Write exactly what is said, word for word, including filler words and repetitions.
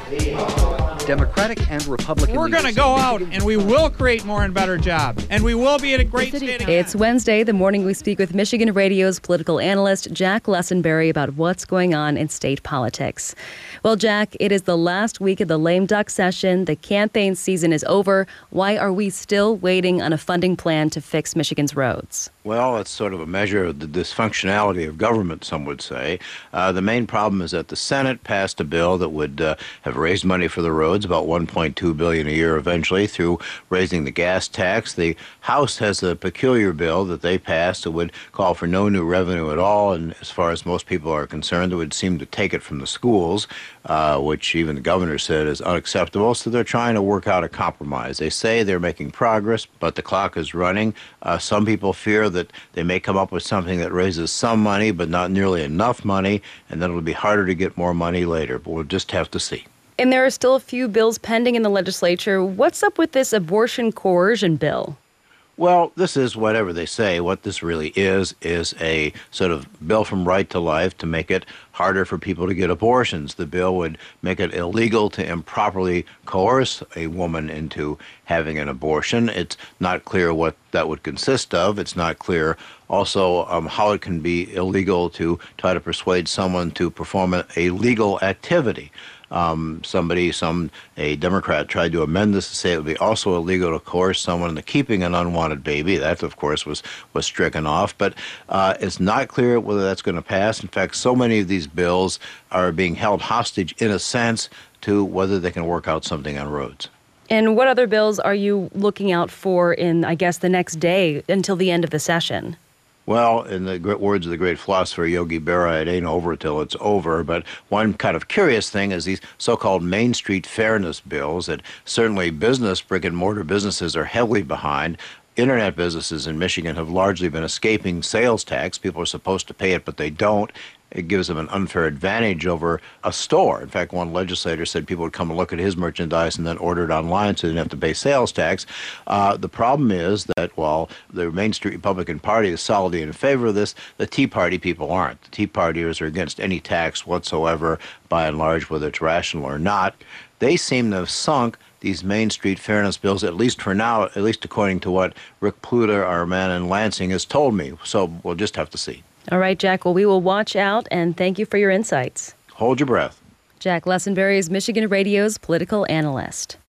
Democratic and Republican We're going to go out and we will create more and better jobs. And we will be at a great state again. It's Wednesday, the morning we speak with Michigan Radio's political analyst, Jack Lessenberry, about what's going on in state politics. Well, Jack, it is the last week of the lame duck session. The campaign season is over. Why are we still waiting on a funding plan to fix Michigan's roads? Well, it's sort of a measure of the dysfunctionality of government, some would say. Uh, the main problem is that the Senate passed a bill that would uh, have raised money for the roads, about one point two billion dollars a year eventually, through raising the gas tax. The House has a peculiar bill that they passed that would call for no new revenue at all, and as far as most people are concerned, it would seem to take it from the schools, uh, which even the governor said is unacceptable. So they're trying to work out a compromise. They say they're making progress, but the clock is running. Uh, some people fear that they may come up with something that raises some money, but not nearly enough money, and then it'll be harder to get more money later. But we'll just have to see. And there are still a few bills pending in the legislature. What's up with this abortion coercion bill? Well, this is whatever they say. What this really is, is a sort of bill from Right to Life to make it harder for people to get abortions. The bill would make it illegal to improperly coerce a woman into having an abortion. It's not clear what that would consist of. It's not clear also um, how it can be illegal to try to persuade someone to perform a, a legal activity. Um, somebody, some a Democrat tried to amend this to say it would be also illegal to coerce someone into keeping an unwanted baby. That, of course, was was stricken off. But uh, it's not clear whether that's going to pass. In fact, so many of these bills are being held hostage, in a sense, to whether they can work out something on roads. And what other bills are you looking out for in, I guess, the next day until the end of the session? Well, in the great words of the great philosopher Yogi Berra, it ain't over till it's over. But one kind of curious thing is these so-called Main Street fairness bills that certainly business, brick-and-mortar businesses are heavily behind. Internet businesses in Michigan have largely been escaping sales tax. People are supposed to pay it, but they don't. It gives them an unfair advantage over a store. In fact, one legislator said people would come and look at his merchandise and then order it online so they didn't have to pay sales tax. Uh, the problem is that while the Main Street Republican Party is solidly in favor of this, the Tea Party people aren't. The Tea Partiers are against any tax whatsoever, by and large, whether it's rational or not. They seem to have sunk these Main Street fairness bills, at least for now, at least according to what Rick Pluta, our man in Lansing, has told me. So we'll just have to see. All right, Jack. Well, we will watch out, and thank you for your insights. Hold your breath. Jack Lessenberry is Michigan Radio's political analyst.